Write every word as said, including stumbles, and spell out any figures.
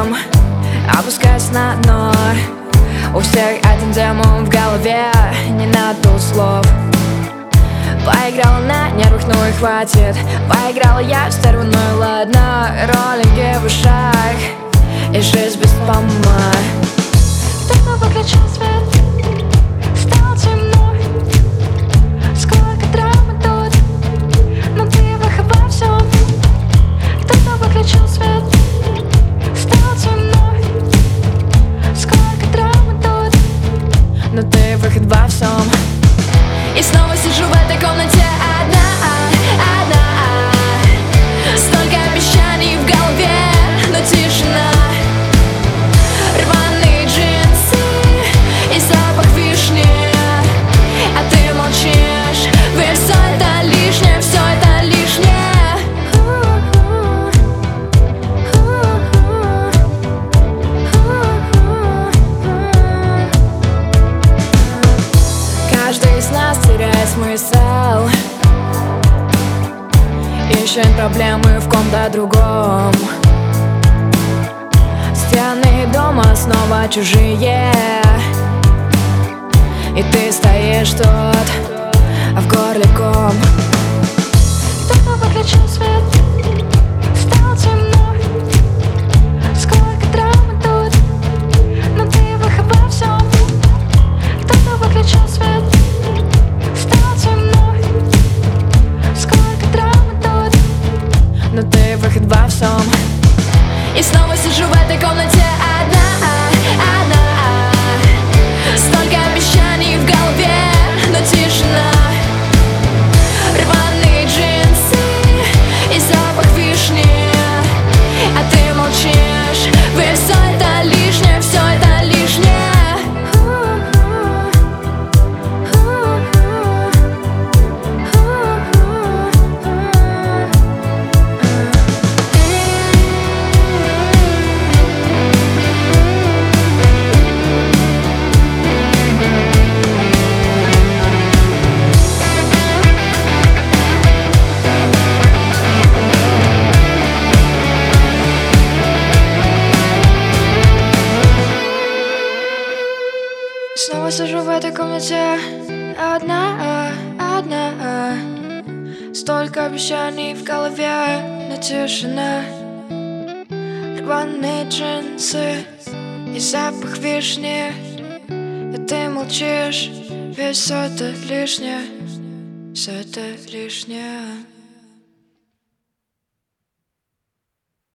другом, опускаясь на дно. У всех один демон в голове, не надо слов. Поиграла на нервах, ну и хватит. Поиграла я в стерву, ну и ладно. Роллинги в ушах и жизнь без помы. Кто-то выключил свет, стало темно. Сколько драмы тут, но ты обо всем. Кто-то выключил свет, стало темно. Сколько драмы тут, но ты выход во всем. И снова сижу в этой комнате одна, одна. Столько обещаний в голове, но тишина. Рваные джинсы и запах вишни, а ты молчишь. Вы все это лишнее, все это лишнее. Каждый из нас теряет смысл, ищет проблемы в ком-то другом. Стены дома снова чужие, и ты стоишь тут, а в горле ком. кто-то выключил свет, стало темно. Сколько драмы тут, но ты обо всем. Кто-то выключил свет, стало темно. Сколько драмы тут, но ты выход во всем. И снова сижу в этой комнате одна, одна. Столько обещаний в голове, но тишина. Рваные джинсы и запах вишни, а ты молчишь. Вы все это лишнее, все это лишнее. снова сижу в этой комнате одна, одна. Столько обещаний в голове, но тишина. Рваные джинсы и запах вишни, и ты молчишь. Ведь все это лишнее, все это лишнее.